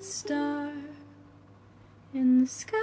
star in the sky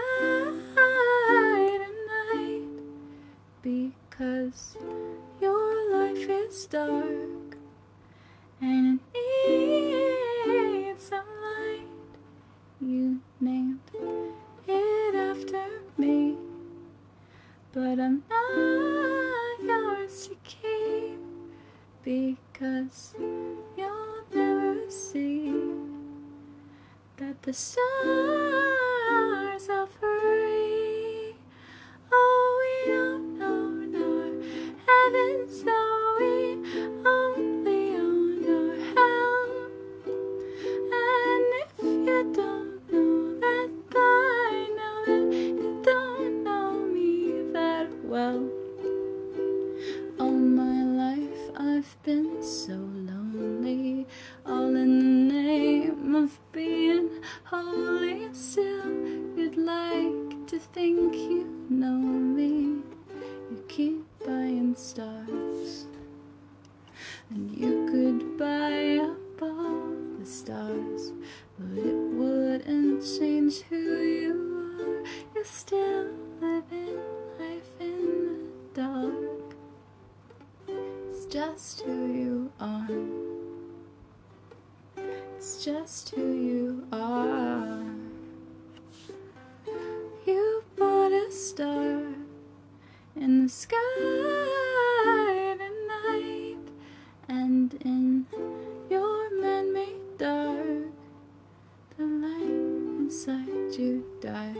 tonight, because your life is dark and it needs some light. You named it after me, but I'm not yours to keep, because you'll never see that the stars are free. Oh, we don't know nor heaven, so we only own our hell. And if you don't know that by now, then you don't know me that well. All my life I've been so lonely, all in the name of being holy. Still, you'd like to think you know me. You keep buying stars, and you could buy up all the stars, but it wouldn't change who you are. You're still living life in the dark. It's just who you are. It's just who you are. You bought a star in the sky tonight, and in your man-made dark, the light inside you died.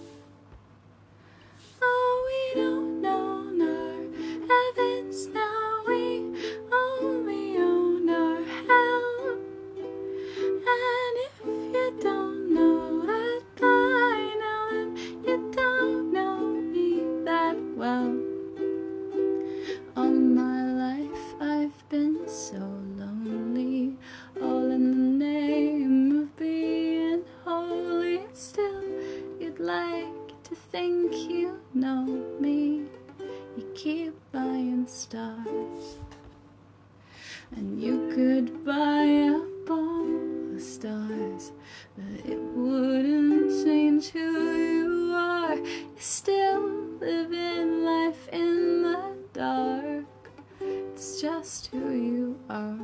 Oh, we don't know our heavens now, we only own our hell. And if you don't know that by now, then you don't know me that well. All my life I've been so lonely, all in the name of being holy. Still, you'd like to think you know me. You keep buying stars, and you could buy up all the stars, but it wouldn't change who you are. You're still living life in the dark. It's just who you are.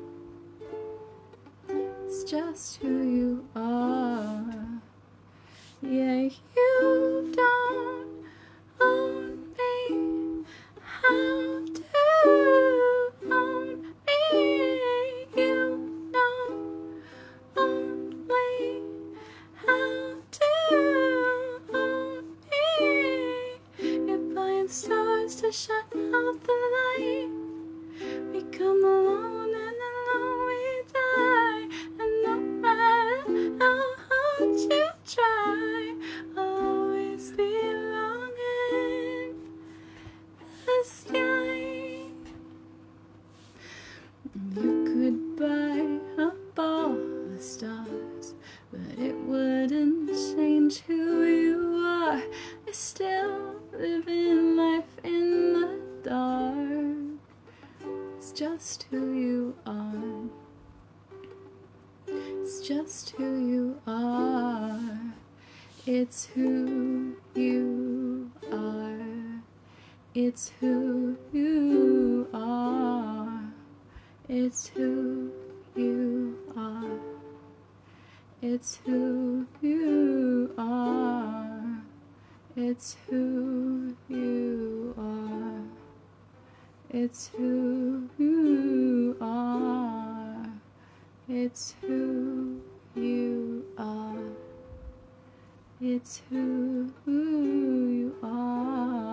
It's just who you are. Yeah, you don't own me. How do you own me? You know only how to own me. You're buying stars to shut out the light. We come alone and alone we die. And no matter how hard you try, I'll always be longing the sky. You could buy up all the stars, but it wouldn't change who you are. You're still living life in the dark. It's just who you are. It's just who you are. It's who you are. It's who you are. It's who you are. It's who you are. It's who you are. It's who you are. It's who you are. It's who you are.